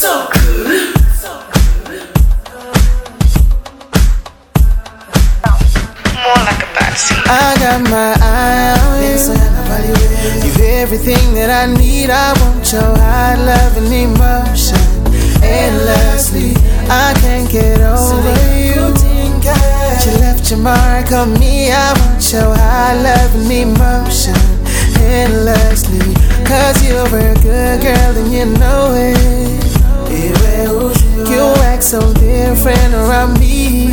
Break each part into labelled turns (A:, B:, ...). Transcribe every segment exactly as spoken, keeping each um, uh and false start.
A: so good. More like a backseat.
B: I got my eye on you. You've everything that I need. I want your high love and emotion endlessly. I can't get over you. You left your mark on me. I want your high love and emotion endlessly. Cause you're a good girl and you know it. You act so different around me.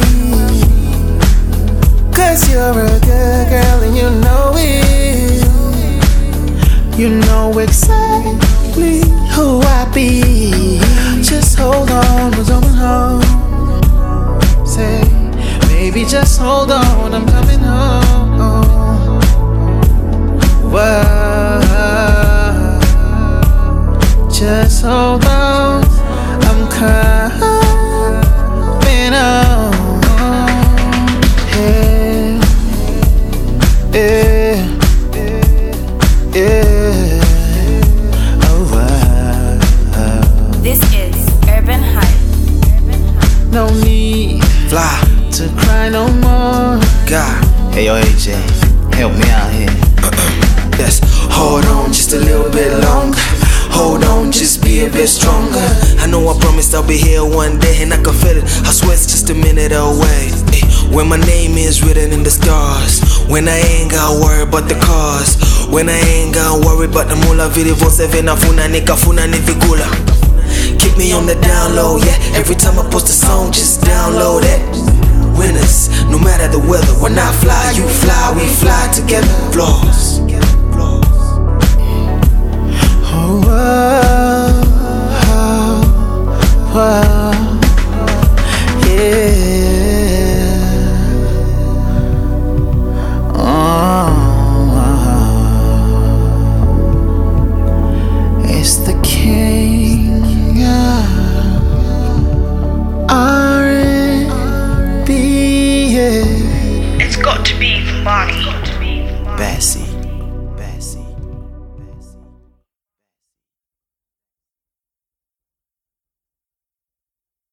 B: Cause you're a good girl and you know it. You know exactly who I be. Just hold on, we're going home. Say, baby, just hold on, I'm coming home. Whoa. Just hold on, I'm coming home. Yeah, yeah, oh wow.
C: This is Urban Hype.
B: No need
D: Fly
B: to cry no more.
D: God. Hey yo, A J, help me out here. Yes, hold on just a little bit longer. Hold on, just be a bit stronger. I know I promised I'll be here one day, and I can feel it. I swear it's just a minute away. When my name is written in the stars. When I ain't got worry about the cars. When I ain't got worry about the mula. veinticuatro siete nafuna nikafuna nivikula. Keep me on the down low, yeah. Every time I post a song, just download it. Winners, no matter the weather. When I fly, you fly, we fly together. Flaws.